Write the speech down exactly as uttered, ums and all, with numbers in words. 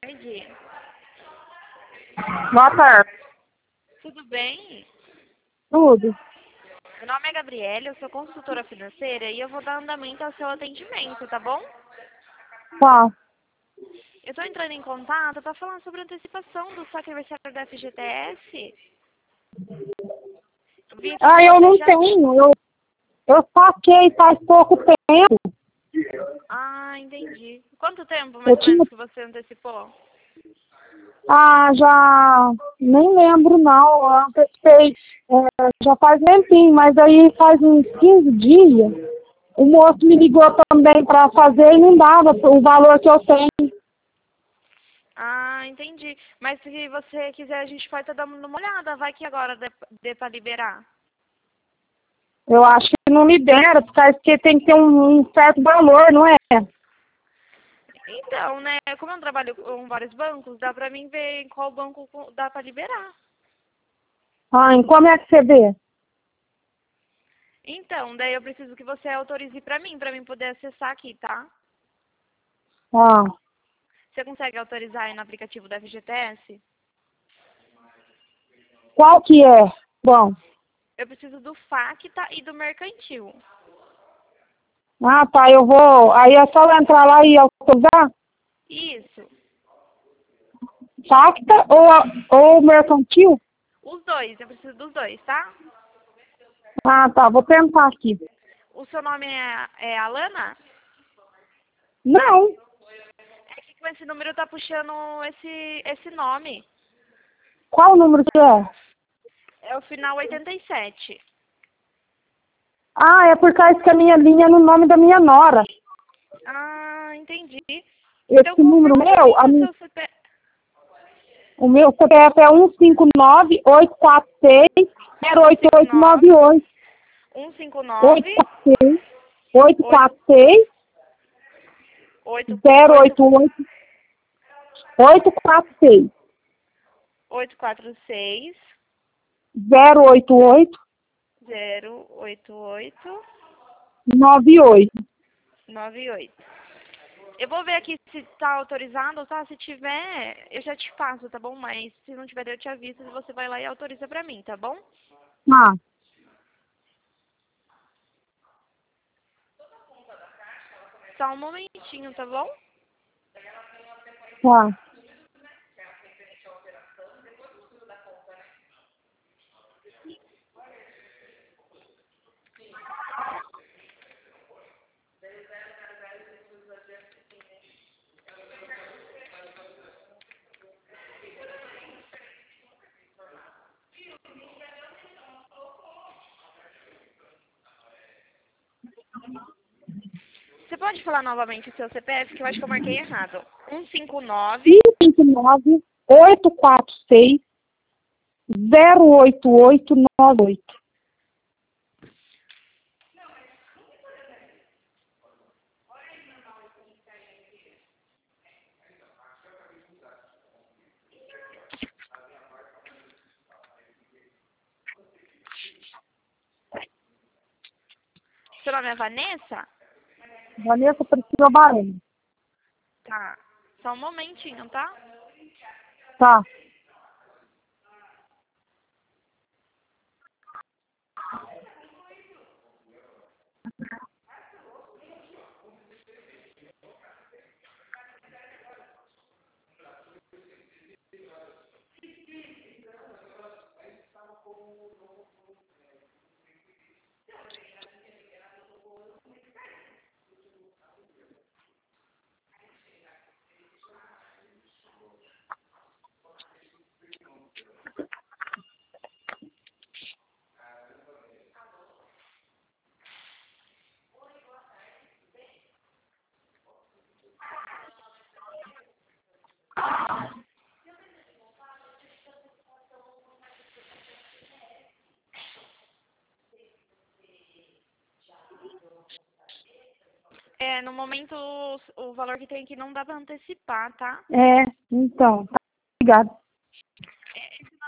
tarde. Boa tarde. Tudo bem? Tudo. Meu nome é Gabriela, eu sou consultora financeira e eu vou dar andamento ao seu atendimento, tá bom? Tá. Eu estou entrando em contato para falar sobre a antecipação do saque aniversário da F G T S. Eu vi aqui Ah, que eu você não já... tenho. Eu, eu saquei faz pouco tempo. Ah, entendi. Quanto tempo, Eu mais ou tinha. menos, que você antecipou? Ah, já. Nem lembro, não. Eu antecipei. É, já faz um tempinho, mas aí faz uns quinze dias. O moço me ligou também para fazer e não dava o valor que eu tenho. Ah, entendi. Mas se você quiser, a gente pode estar dando uma olhada. Vai que agora dê, dê para liberar. Eu acho que não libera, porque tem que ter um, um certo valor, não é? Então, né, como eu trabalho com vários bancos, dá pra mim ver em qual banco dá pra liberar. Ah, e como é que você vê? Então, daí eu preciso que você autorize pra mim, pra mim poder acessar aqui, tá? Ah, Você consegue autorizar aí no aplicativo da F G T S? qual que é? Bom. Eu preciso do Facta e do Mercantil. Ah, tá, eu vou. Aí é só eu entrar lá e autorizar? Isso. Facta ou, ou mercantil? Os dois, eu preciso dos dois, tá? Ah, tá, vou tentar aqui. O seu nome é, é Alana? Não. É que com esse número tá puxando esse, esse nome. Qual o número que é? É o final oitenta e sete. Ah, é por causa que a minha linha é no nome da minha nora. Ah, entendi. Então Esse número confirma pra meu, mim a o mi- seu C P F. o meu C P F é um cinco nove, oito quatro seis, zero oito oito nove oito. um cinco oito nove quatro seis, oito oito quatro seis, oito zero oito oito oito, oito quatro seis, oito quatro seis zero oito oito, zero oito oito nove oito. nove oito. Eu vou ver aqui se tá autorizado, tá? Se tiver, eu já te passo, tá bom? Mas se não tiver, eu te aviso e você vai lá e autoriza pra mim, tá bom? Ah, Só um momentinho, tá bom? tá. Você pode falar novamente o seu C P F, que eu acho que eu marquei errado. um cinco nove cinco nove, oito quatro seis, zero oito oito nove oito. Seu nome é Vanessa? Vanessa Priscila Barão. Tá. Só um momentinho, tá? Tá. É, no momento o, o valor que tem aqui não dá pra antecipar, tá? É, então, tá. Obrigada.